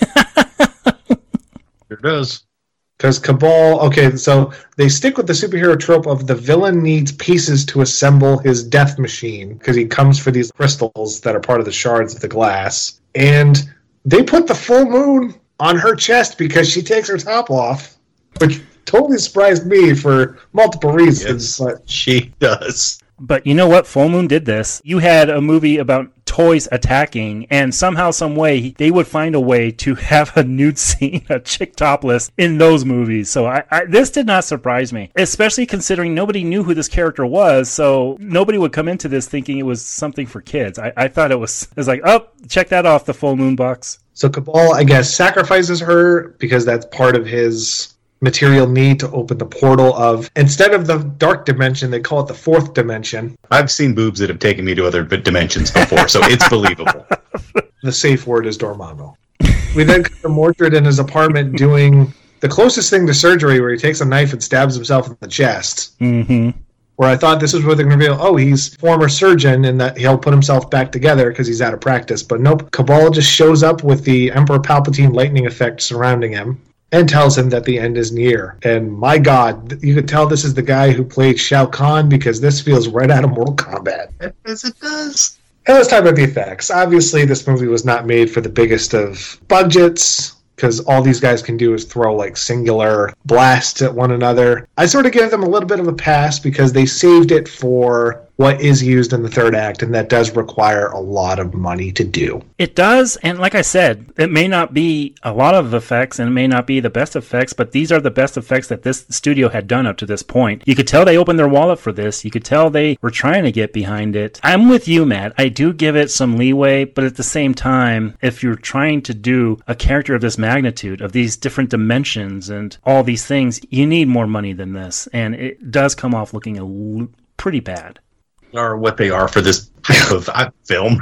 Sure does. Because Cabal, okay, so they stick with the superhero trope of the villain needs pieces to assemble his death machine, because he comes for these crystals that are part of the shards of the glass. And they put the full moon on her chest because she takes her top off, which totally surprised me for multiple reasons. Yes, she does. But you know what? Full Moon did this. You had a movie about toys attacking, and somehow, some way, they would find a way to have a nude scene, a chick topless, in those movies. So I, I, this did not surprise me, especially considering nobody knew who this character was, so nobody would come into this thinking it was something for kids. I, I thought it was, it was like, oh, check that off the Full Moon box. So Cabal, I guess, sacrifices her because that's part of his material need to open the portal of, instead of the dark dimension, they call it the fourth dimension. I've seen boobs that have taken me to other dimensions before, so it's believable. The safe word is Dormammu. We then come to Mordred in his apartment doing the closest thing to surgery, where he takes a knife and stabs himself in the chest. Mm-hmm. Where I thought this is where they're going to reveal, oh, he's former surgeon and that he'll put himself back together because he's out of practice. But nope, Cabal just shows up with the Emperor Palpatine lightning effect surrounding him and tells him that the end is near. And my God, you could tell this is the guy who played Shao Kahn, because this feels right out of Mortal Kombat. As it does. And let's talk about the effects. Obviously, this movie was not made for the biggest of budgets, because all these guys can do is throw like singular blasts at one another. I sort of give them a little bit of a pass because they saved it for what is used in the third act, and that does require a lot of money to do. It does, and like I said, it may not be a lot of effects, and it may not be the best effects, but these are the best effects that this studio had done up to this point. You could tell they opened their wallet for this. You could tell they were trying to get behind it. I'm with you, Matt. I do give it some leeway, but at the same time, if you're trying to do a character of this magnitude, of these different dimensions and all these things, you need more money than this, and it does come off looking a l- pretty bad. Or what they are for this type of uh, film.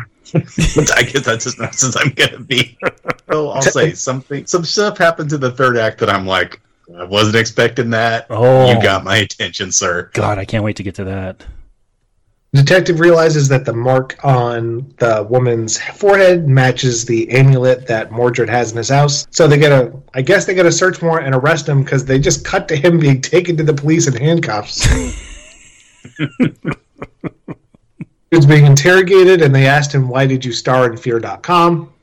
I guess that's as nice as I'm gonna be. So I'll say something. Some stuff happened to the third act that I'm like, I wasn't expecting that. Oh, you got my attention, sir. God, I can't wait to get to that. Detective realizes that the mark on the woman's forehead matches the amulet that Mordred has in his house. So they get a, I guess they get a search warrant and arrest him because they just cut to him being taken to the police in handcuffs. He was being interrogated and they asked him, why did you star in fear dot com?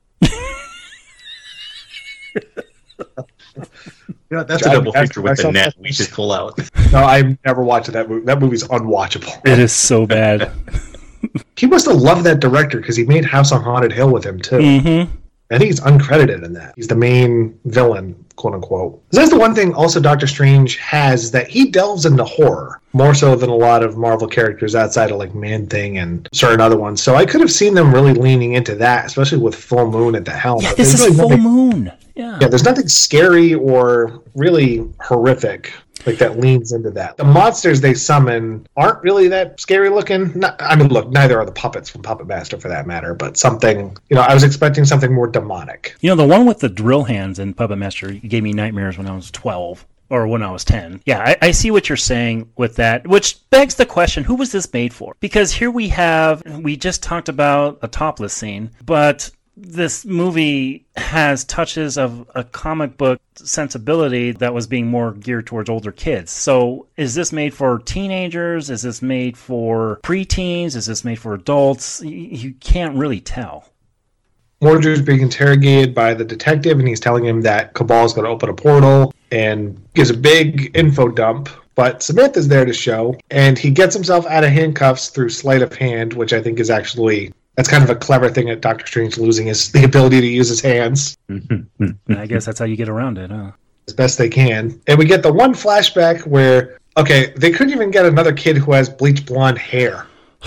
Yeah, that's a double feature with the net we should pull out. No, I'm never watching that movie. That movie's unwatchable. It is so bad. He must have loved that director because he made House on Haunted Hill with him, too. Mm-hmm. I think he's uncredited in that. He's the main villain, quote unquote. That's the one thing also Doctor Strange has, that he delves into horror more so than a lot of Marvel characters outside of like Man-Thing and certain other ones. So I could have seen them really leaning into that, especially with Full Moon at the helm. Yeah, But this there's is really Full nothing- Moon. Yeah. Yeah, there's nothing scary or really horrific like that leans into that. The monsters they summon aren't really that scary looking. Not, I mean, look, neither are the puppets from Puppet Master for that matter, but something, you know, I was expecting something more demonic. You know, the one with the drill hands in Puppet Master gave me nightmares when I was twelve. Or when I was ten. Yeah, I, I see what you're saying with that, which begs the question, who was this made for? Because here we have, we just talked about a topless scene, but this movie has touches of a comic book sensibility that was being more geared towards older kids. So is this made for teenagers? Is this made for preteens? Is this made for adults? You, you can't really tell. Mordred's being interrogated by the detective, and he's telling him that Cabal is going to open a portal and gives a big info dump. But Samantha's there to show, and he gets himself out of handcuffs through sleight of hand, which I think is actually, that's kind of a clever thing that Doctor Strange losing is the ability to use his hands. I guess that's how you get around it, huh? As best they can. And we get the one flashback where, okay, they couldn't even get another kid who has bleach blonde hair.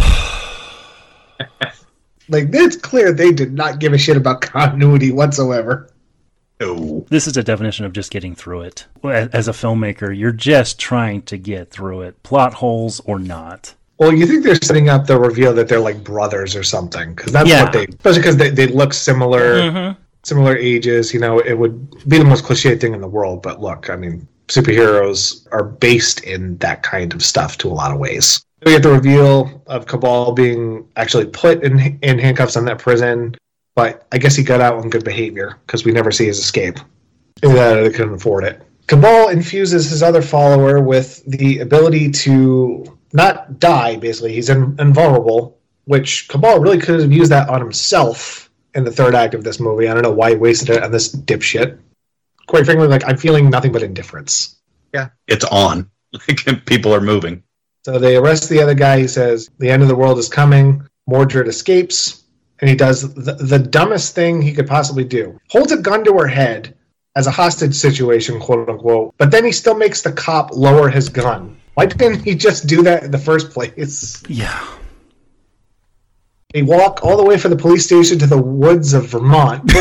Like, it's clear they did not give a shit about continuity whatsoever. No. This is a definition of just getting through it. As a filmmaker, you're just trying to get through it, plot holes or not. Well, you think they're setting up the reveal that they're like brothers or something, because that's Yeah. what they, especially because they, they look similar, Mhm. similar ages. You know, it would be the most cliche thing in the world. But look, I mean, superheroes are based in that kind of stuff to a lot of ways. We get the reveal of Cabal being actually put in in handcuffs in that prison, but I guess he got out on good behavior because we never see his escape. Either that or they couldn't afford it. Cabal infuses his other follower with the ability to not die, basically. He's in, invulnerable, which Cabal really could have used that on himself in the third act of this movie. I don't know why he wasted it on this dipshit. Quite frankly, like, I'm feeling nothing but indifference. Yeah, it's on. Like, people are moving. So they arrest the other guy. He says, the end of the world is coming. Mordred escapes, and he does the, the dumbest thing he could possibly do. Holds a gun to her head as a hostage situation, quote unquote, but then he still makes the cop lower his gun. Why didn't he just do that in the first place? Yeah. They walk all the way from the police station to the woods of Vermont.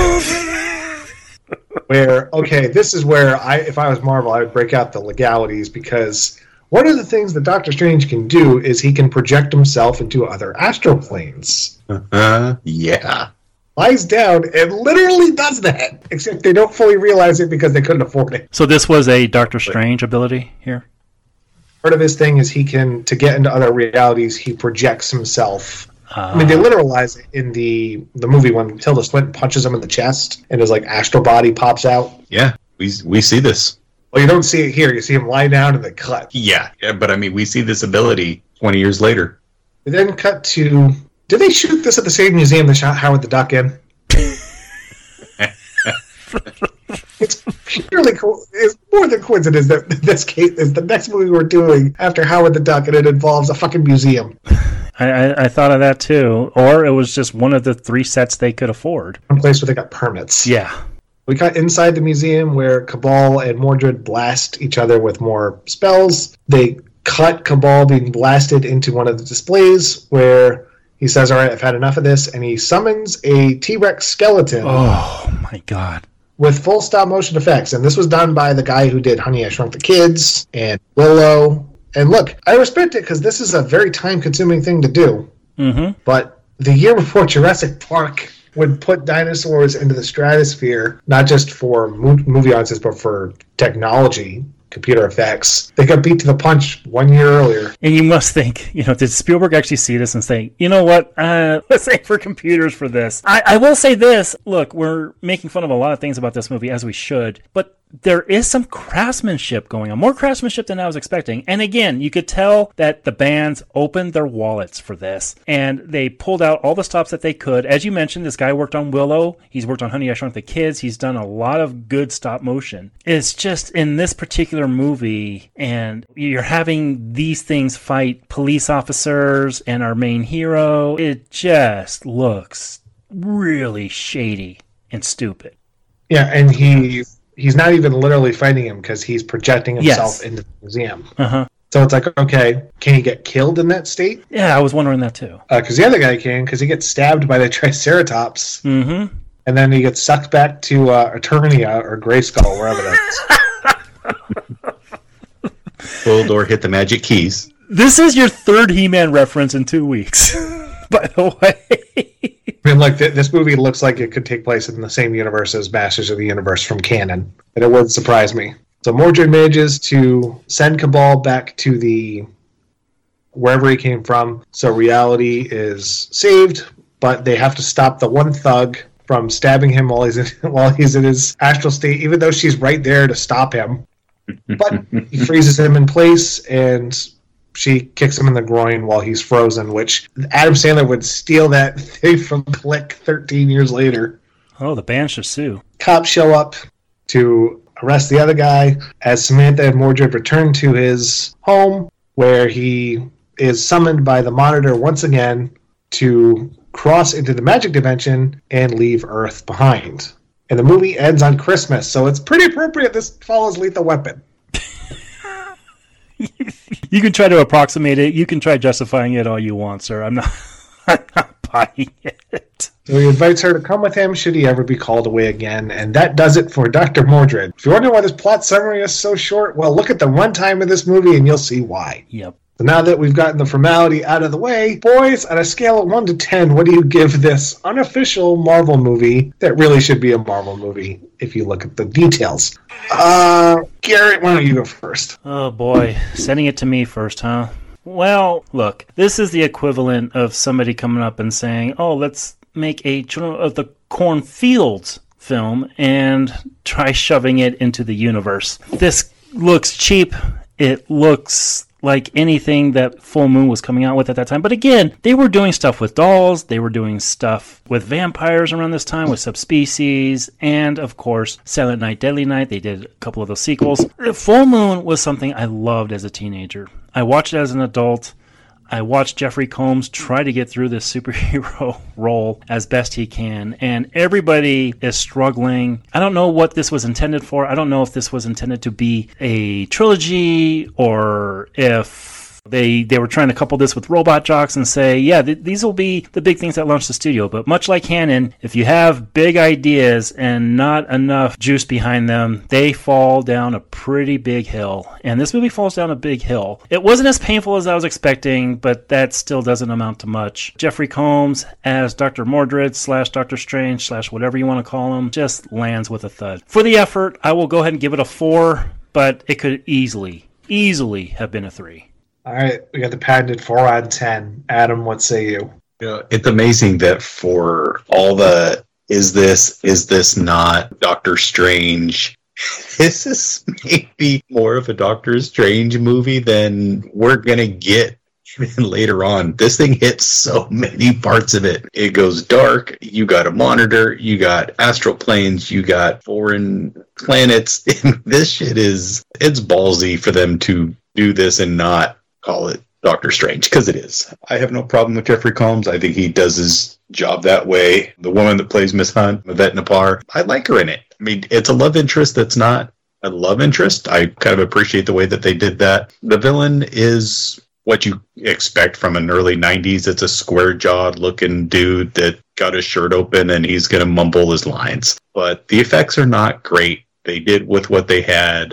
Where, okay, this is where, I, if I was Marvel, I would break out the legalities, because one of the things that Doctor Strange can do is he can project himself into other astral planes. Uh, yeah. Lies down and literally does that, except they don't fully realize it because they couldn't afford it. So this was a Doctor Strange ability here? Part of his thing is he can, to get into other realities, he projects himself. Uh, I mean, they literalize it in the the movie when Tilda Swinton punches him in the chest and his like astral body pops out. Yeah, we we see this. Well, you don't see it here. You see him lie down and they cut. Yeah, yeah, but I mean, we see this ability twenty years later. We then cut to... Did they shoot this at the same museum they shot Howard the Duck in? It's purely cool. It's more than coincidence that this case is the next movie we're doing after Howard the Duck, and it involves a fucking museum. I, I, I thought of that too. Or it was just one of the three sets they could afford. One place where they got permits. Yeah. We got inside the museum where Cabal and Mordred blast each other with more spells. They cut Cabal being blasted into one of the displays where he says, all right, I've had enough of this, and he summons a T-Rex skeleton. Oh, my God. With full stop motion effects. And this was done by the guy who did Honey, I Shrunk the Kids and Willow. And look, I respect it because this is a very time-consuming thing to do. Mm-hmm. But the year before Jurassic Park would put dinosaurs into the stratosphere, not just for mo- movie audiences, but for technology, computer effects. They got beat to the punch one year earlier. And you must think, you know, did Spielberg actually see this and say, you know what, uh, let's aim for computers for this? I, I will say this. Look, we're making fun of a lot of things about this movie, as we should, but there is some craftsmanship going on. More craftsmanship than I was expecting. And again, you could tell that the bands opened their wallets for this. And they pulled out all the stops that they could. As you mentioned, this guy worked on Willow. He's worked on Honey, I Shrunk the Kids. He's done a lot of good stop motion. It's just in this particular movie, and you're having these things fight police officers and our main hero. It just looks really shady and stupid. Yeah, and he... He's not even literally fighting him because he's projecting himself Yes. into the museum. Uh-huh. So it's like, okay, can he get killed in that state? Yeah, I was wondering that too. Because uh, the other guy can, because he gets stabbed by the Triceratops. Mm-hmm. And then he gets sucked back to uh, Eternia or Grayskull, wherever that is. Dumbledore hit the magic keys. This is your third He-Man reference in two weeks, by the way. I mean, like, th- this movie looks like it could take place in the same universe as Masters of the Universe from canon. And it wouldn't surprise me. So Mordred manages to send Cabal back to the wherever he came from. So reality is saved, but they have to stop the one thug from stabbing him while he's in, while he's in his astral state, even though she's right there to stop him. But he freezes him in place, and she kicks him in the groin while he's frozen, which Adam Sandler would steal that thing from Click thirteen years later. Oh, the band should sue. Cops show up to arrest the other guy as Samantha and Mordred return to his home, where he is summoned by the Monitor once again to cross into the magic dimension and leave Earth behind. And the movie ends on Christmas, so it's pretty appropriate this follows Lethal Weapon. You can try to approximate it. You can try justifying it all you want, sir. I'm not, I'm not buying it. So he invites her to come with him should he ever be called away again, and that does it for Doctor Mordred. If you wonder why this plot summary is so short, well, look at the runtime of this movie and you'll see why. Yep. So now that we've gotten the formality out of the way, boys, on a scale of one to ten, what do you give this unofficial Marvel movie that really should be a Marvel movie if you look at the details? Uh, Garrett, why don't you go first? Oh boy, sending it to me first, huh? Well, look, this is the equivalent of somebody coming up and saying, oh, let's make a Children of the Cornfields film and try shoving it into the universe. This looks cheap. It looks like anything that Full Moon was coming out with at that time. But again, they were doing stuff with dolls, they were doing stuff with vampires around this time, with subspecies, and of course, Silent Night, Deadly Night. They did a couple of those sequels. Full Moon was something I loved as a teenager. I watched it as an adult. I watched Jeffrey Combs try to get through this superhero role as best he can, and everybody is struggling. I don't know what this was intended for. I don't know if this was intended to be a trilogy or if They they were trying to couple this with Robot Jox and say, yeah, th- these will be the big things that launch the studio. But much like Canon, if you have big ideas and not enough juice behind them, they fall down a pretty big hill. And this movie falls down a big hill. It wasn't as painful as I was expecting, but that still doesn't amount to much. Jeffrey Combs as Doctor Mordred slash Doctor Strange slash whatever you want to call him just lands with a thud. For the effort, I will go ahead and give it a four, but it could easily, easily have been a three. All right, we got the patented four out of ten. Adam, what say you? You know, it's amazing that for all the is this, is this not Doctor Strange, this is maybe more of a Doctor Strange movie than we're going to get later on. This thing hits so many parts of it. It goes dark, you got a monitor, you got astral planes, you got foreign planets. This shit is, it's ballsy for them to do this and not call it Doctor Strange, because it is. I have no problem with Jeffrey Combs. I think he does his job that way. The woman that plays Miss Hunt, Yvette Napar, I like her in it. I mean, it's a love interest that's not a love interest. I kind of appreciate the way that they did that. The villain is what you expect from an early nineties. It's a square-jawed looking dude that got his shirt open and he's going to mumble his lines. But the effects are not great. They did with what they had.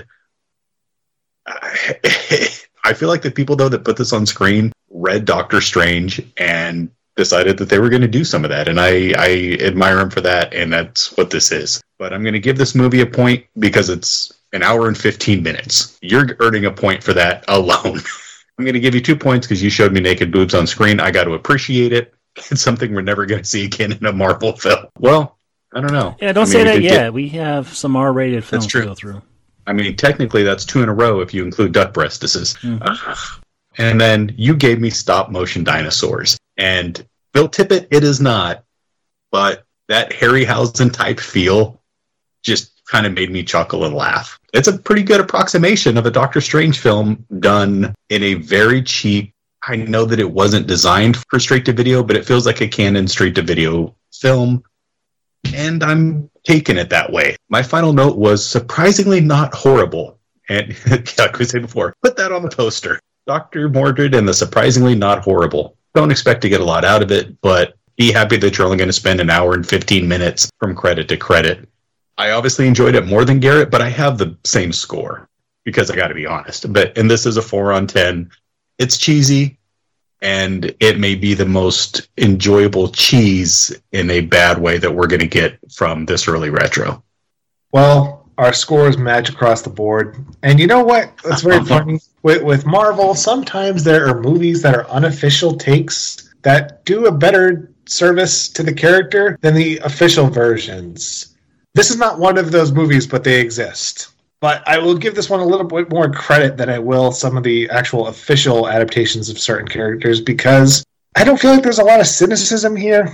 I feel like the people, though, that put this on screen read Doctor Strange and decided that they were going to do some of that. And I, I admire them for that, and that's what this is. But I'm going to give this movie a point because it's an hour and fifteen minutes. You're earning a point for that alone. I'm going to give you two points because you showed me naked boobs on screen. I got to appreciate it. It's something we're never going to see again in a Marvel film. Well, I don't know. Yeah, don't I say mean, that we yet. get- We have some R-rated films That's true. to go through. I mean, technically, that's two in a row if you include duck breastises. Mhm. And then you gave me stop motion dinosaurs. And Bill Tippett, it is not. But that Harryhausen type feel just kind of made me chuckle and laugh. It's a pretty good approximation of a Doctor Strange film done in a very cheap. I know that it wasn't designed for straight to video, but it feels like a canon straight to video film. And I'm taking it that way. My final note was surprisingly not horrible. And like we said before, put that on the poster. Doctor Mordred and the surprisingly not horrible. Don't expect to get a lot out of it, but be happy that you're only going to spend an hour and fifteen minutes from credit to credit. I obviously enjoyed it more than Garrett, but I have the same score because I got to be honest. But and this is a four on ten. It's cheesy, and it may be the most enjoyable cheese in a bad way that we're going to get from this early retro. Well, our scores match across the board. And you know what? It's very funny. With, with Marvel, sometimes there are movies that are unofficial takes that do a better service to the character than the official versions. This is not one of those movies, but they exist. But I will give this one a little bit more credit than I will some of the actual official adaptations of certain characters, because I don't feel like there's a lot of cynicism here.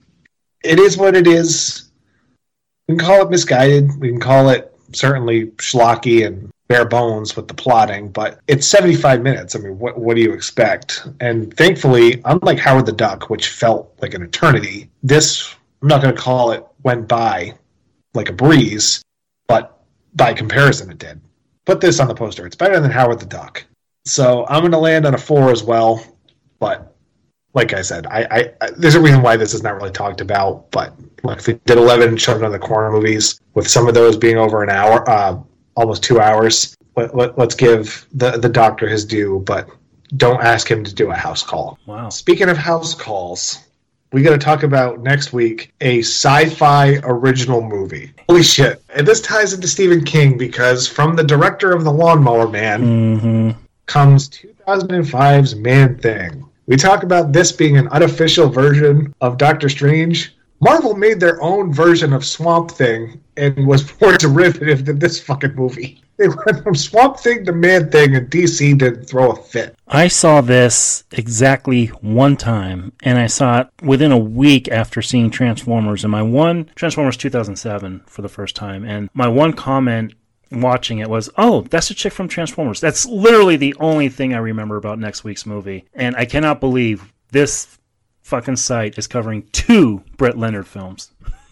It is what it is. We can call it misguided. We can call it certainly schlocky and bare bones with the plotting, but it's seventy-five minutes. I mean, what what do you expect? And thankfully, unlike Howard the Duck, which felt like an eternity, this, I'm not going to call it went by like a breeze, but by comparison it did. Put this on the poster. It's better than Howard the Duck. So I'm going to land on a four as well, but like I said, I, I, I there's a reason why this is not really talked about, but like if they did eleven Children of the Corner movies, with some of those being over an hour, uh, almost two hours, let, let, let's give the, the doctor his due, but don't ask him to do a house call. Wow. Speaking of house calls, we got to talk about next week a sci-fi original movie. Holy shit. And this ties into Stephen King because from the director of The Lawnmower Man Mm-hmm. comes two thousand five's Man-Thing. We talk about this being an unofficial version of Doctor Strange. Marvel made their own version of Swamp Thing and was more derivative than this fucking movie. They went from Swamp Thing to Man-Thing, and D C didn't throw a fit. I saw this exactly one time, and I saw it within a week after seeing Transformers. And my one, Transformers two thousand seven for the first time, and my one comment watching it was, oh, that's a chick from Transformers. That's literally the only thing I remember about next week's movie. And I cannot believe this fucking site is covering two Brett Leonard films.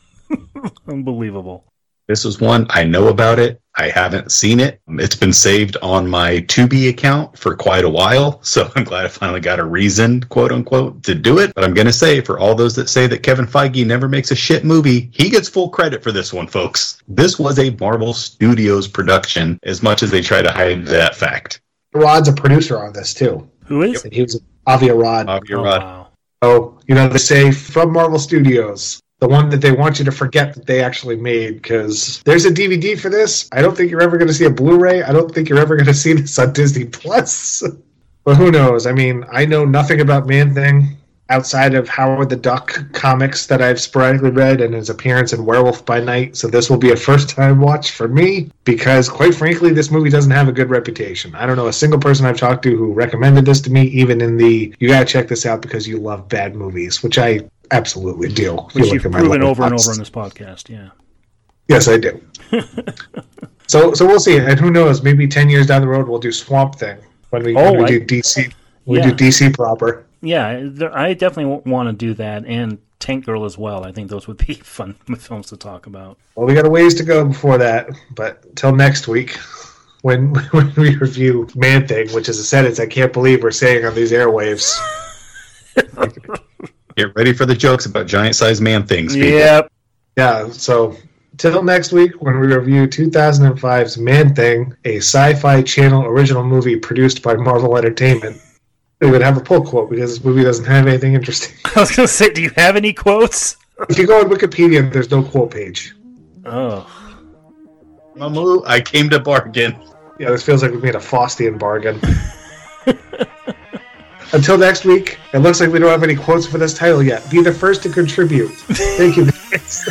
Unbelievable. This is one, I know about it. I haven't seen it. It's been saved on my Tubi account for quite a while, so I'm glad I finally got a reason, quote unquote, to do it. But I'm going to say, for all those that say that Kevin Feige never makes a shit movie, he gets full credit for this one, folks. This was a Marvel Studios production, as much as they try to hide that fact. Rod's a producer on this, too. Who is? He was Avi Arad. Avi Oh, Arad. wow. Oh, you know, they say from Marvel Studios, the one that they want you to forget that they actually made, because there's a D V D for this. I don't think you're ever going to see a Blu-ray. I don't think you're ever going to see this on Disney Plus. But who knows? I mean, I know nothing about Man-Thing outside of Howard the Duck comics that I've sporadically read and his appearance in Werewolf by Night. So this will be a first-time watch for me because, quite frankly, this movie doesn't have a good reputation. I don't know a single person I've talked to who recommended this to me, even in the, you got to check this out because you love bad movies, which I absolutely do. Which You you've look at my proven over and letterboxd. over on this podcast, yeah. Yes, I do. so so we'll see. And who knows, maybe ten years down the road we'll do Swamp Thing when we, Oh, when we I- do D C. We Yeah. do D C proper. Yeah, there, I definitely want to do that, and Tank Girl as well. I think those would be fun films to talk about. Well, we got a ways to go before that, but till next week when when we review Man-Thing, which is a sentence I can't believe we're saying on these airwaves. Get ready for the jokes about giant-sized man things, people. Yep. Yeah, so till next week when we review two thousand five's Man-Thing, a sci-fi channel original movie produced by Marvel Entertainment. We would have a pull quote because this movie doesn't have anything interesting. I was going to say, do you have any quotes? If you go on Wikipedia, there's no quote page. Oh. Mamu, I came to bargain. Yeah, this feels like we made a Faustian bargain. Until next week, it looks like we don't have any quotes for this title yet. Be the first to contribute. Thank you, guys.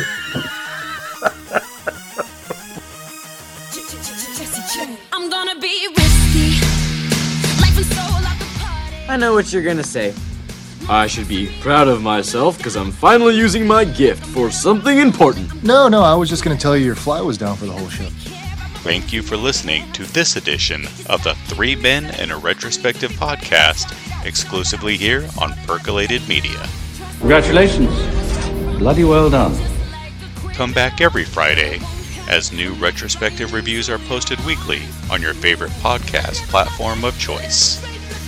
I'm gonna be risky. Life and soul at the party. I know what you're gonna say. I should be proud of myself because I'm finally using my gift for something important. No, no, I was just going to tell you your fly was down for the whole show. Thank you for listening to this edition of the Three Men and a Retrospective podcast, exclusively here on Percolated Media. Congratulations. Bloody well done. Come back every Friday as new retrospective reviews are posted weekly on your favorite podcast platform of choice.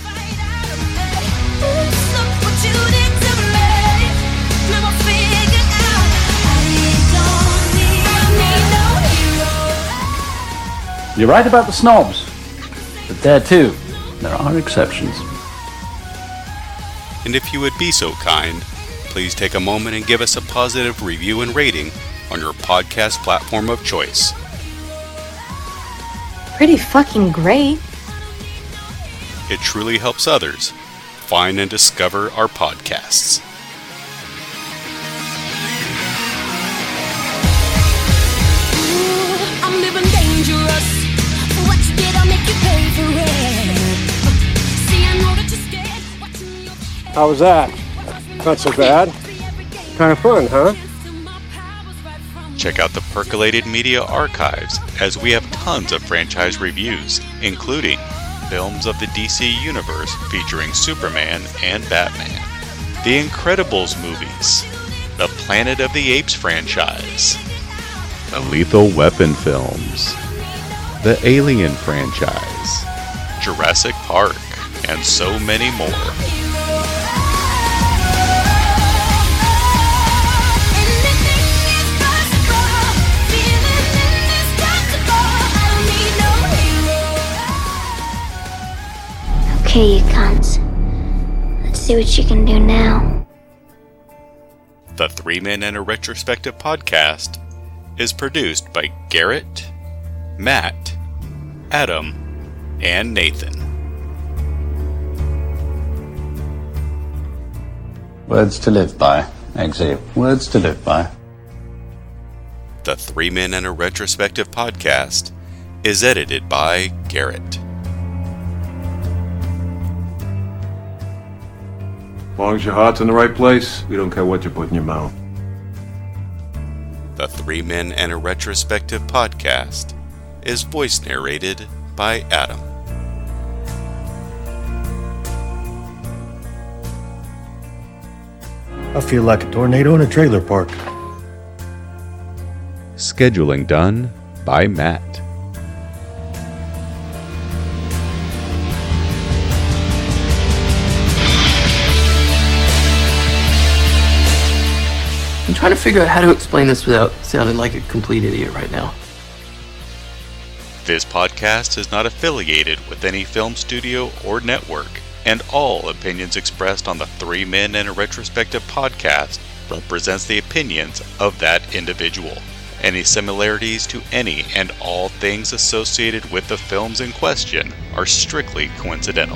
You're right about the snobs, but there too, there are exceptions. And if you would be so kind, please take a moment and give us a positive review and rating on your podcast platform of choice. Pretty fucking great. It truly helps others find and discover our podcasts. Ooh, I'm living dangerous. What you did, I'll make you pay for it. See, I know that you're scared. Watching your How was that? Not so bad. Kind of fun, huh? Check out the Percolated Media archives, as we have tons of franchise reviews, including films of the D C Universe featuring Superman and Batman, The Incredibles movies, the Planet of the Apes franchise, the Lethal Weapon films, the Alien franchise, Jurassic Park, and so many more. Okay, you cunts. Let's see what you can do now. The Three Men and a Retrospective podcast is produced by Garrett, Matt, Adam, and Nathan. Words to live by. Exit. Words to live by. The Three Men and a Retrospective podcast is edited by Garrett. As long as your heart's in the right place, we don't care what you put in your mouth. The Three Men and a Retrospective podcast is voice narrated by Adam. I feel like a tornado in a trailer park. Scheduling done by Matt. I'm trying to figure out how to explain this without sounding like a complete idiot right now. This podcast is not affiliated with any film studio or network, and all opinions expressed on the Three Men and a Retrospective podcast represents the opinions of that individual. Any similarities to any and all things associated with the films in question are strictly coincidental.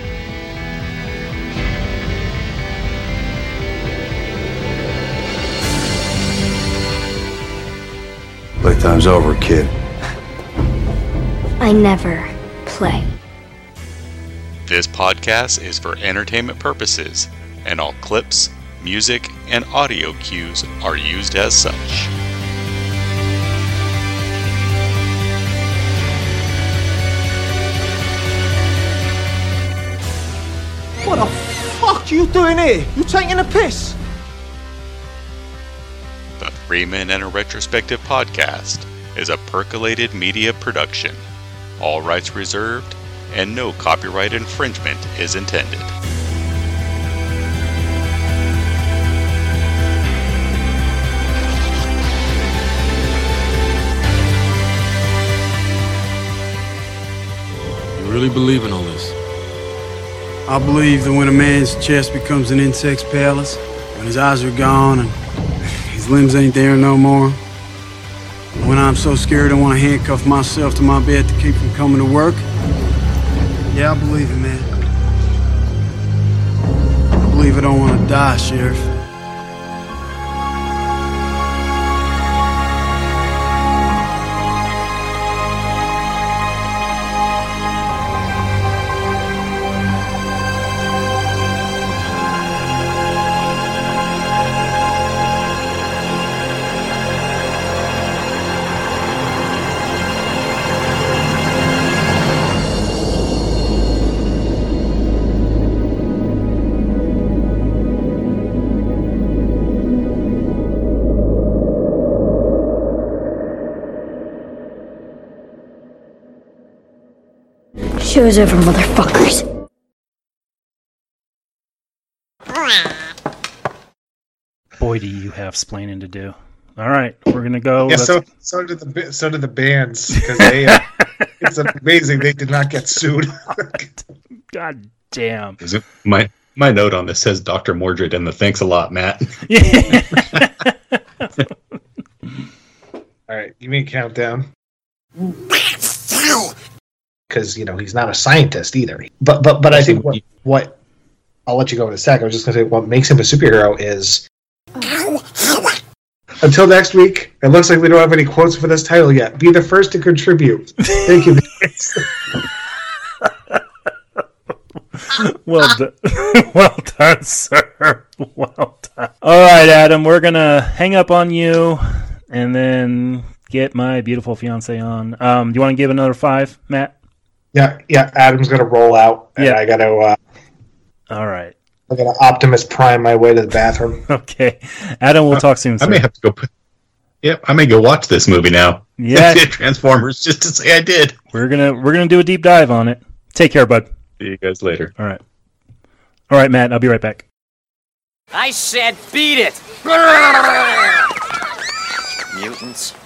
Playtime's over, kid. I never play. This podcast is for entertainment purposes, and all clips, music, and audio cues are used as such. What the fuck are you doing here? You taking a piss? The Three Men and a Retrospective podcast is a Percolated Media production. All rights reserved, and no copyright infringement is intended. You really believe in all this? I believe that when a man's chest becomes an insect's palace, when his eyes are gone and his limbs ain't there no more, When I'm so scared I want to handcuff myself to my bed to keep from coming to work. Yeah, I believe it, man. I believe I don't want to die, Sheriff. Show's over, motherfuckers. Boy, do you have splaining to do. All right, we're gonna go. Yeah, Let's- so so did the ba- so did the bands because they. Uh, it's amazing they did not get sued. God damn. Is it- My my note on this says Doctor Mordred and the thanks a lot, Matt. All right, give me a countdown. Because you know he's not a scientist either. But but but I think what what I'll let you go in a sec. I was just gonna say what makes him a superhero is. Until next week, it looks like we don't have any quotes for this title yet. Be the first to contribute. Thank you. Well done. Well done, sir. Well done. All right, Adam, we're going to hang up on you and then get my beautiful fiance on. Um, do you want to give another five, Matt? Yeah, yeah. Adam's gonna roll out, and Yeah. I gotta. Uh, All right. I gotta Optimus Prime my way to the bathroom. Okay, Adam, we'll talk soon. I Sir. may have to go. Put, yep, I may go watch this movie now. Yeah. Transformers, just to say I did. We're gonna we're gonna do a deep dive on it. Take care, bud. See you guys later. All right. All right, Matt. I'll be right back. I said beat it! Mutants.